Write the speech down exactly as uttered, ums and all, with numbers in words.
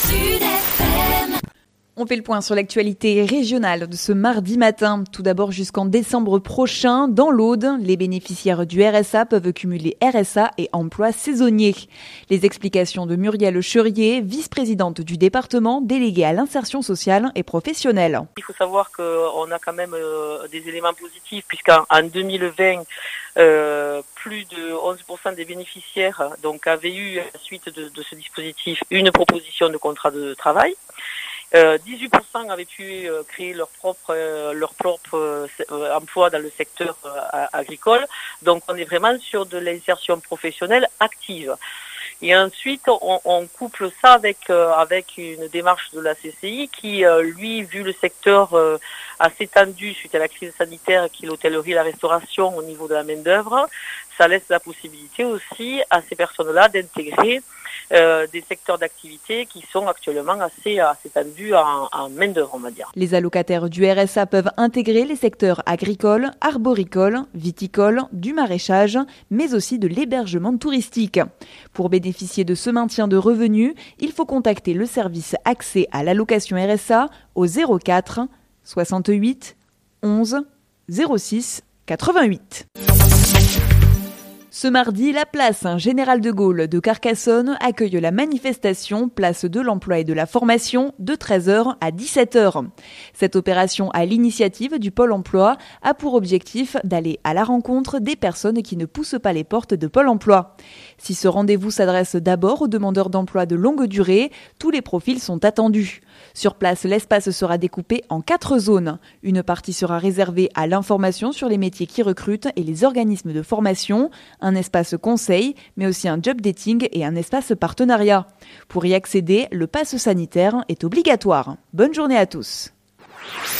Sud F M. On fait le point sur l'actualité régionale de ce mardi matin. Tout d'abord, jusqu'en décembre prochain, dans l'Aude, les bénéficiaires du R S A peuvent cumuler R S A et emploi saisonnier. Les explications de Muriel Cherier, vice-présidente du département, déléguée à l'insertion sociale et professionnelle. Il faut savoir qu'on a quand même euh, des éléments positifs puisqu'en en deux mille vingt, euh, plus de onze pour cent des bénéficiaires donc, avaient eu, à la suite de, de ce dispositif, une proposition de contrat de travail. Euh, dix-huit pour cent avaient pu euh, créer leur propre euh, leur propre euh, emploi dans le secteur euh, agricole. Donc on est vraiment sur de l'insertion professionnelle active. Et ensuite on, on couple ça avec euh, avec une démarche de la C C I qui euh, lui, vu le secteur euh, assez tendu suite à la crise sanitaire qui est l'hôtellerie et la restauration au niveau de la main d'œuvre, ça laisse la possibilité aussi à ces personnes-là d'intégrer Euh, des secteurs d'activité qui sont actuellement assez, assez tendus en, en main d'œuvre, on va dire. Les allocataires du R S A peuvent intégrer les secteurs agricoles, arboricoles, viticoles, du maraîchage, mais aussi de l'hébergement touristique. Pour bénéficier de ce maintien de revenus, il faut contacter le service accès à l'allocation R S A au zéro quatre soixante-huit onze zéro six quatre-vingt-huit. Ce mardi, la place Général de Gaulle de Carcassonne accueille la manifestation Place de l'emploi et de la formation de treize heures à dix-sept heures. Cette opération à l'initiative du Pôle emploi a pour objectif d'aller à la rencontre des personnes qui ne poussent pas les portes de Pôle emploi. Si ce rendez-vous s'adresse d'abord aux demandeurs d'emploi de longue durée, tous les profils sont attendus. Sur place, l'espace sera découpé en quatre zones. Une partie sera réservée à l'information sur les métiers qui recrutent et les organismes de formation, un espace conseil, mais aussi un job dating et un espace partenariat. Pour y accéder, le pass sanitaire est obligatoire. Bonne journée à tous.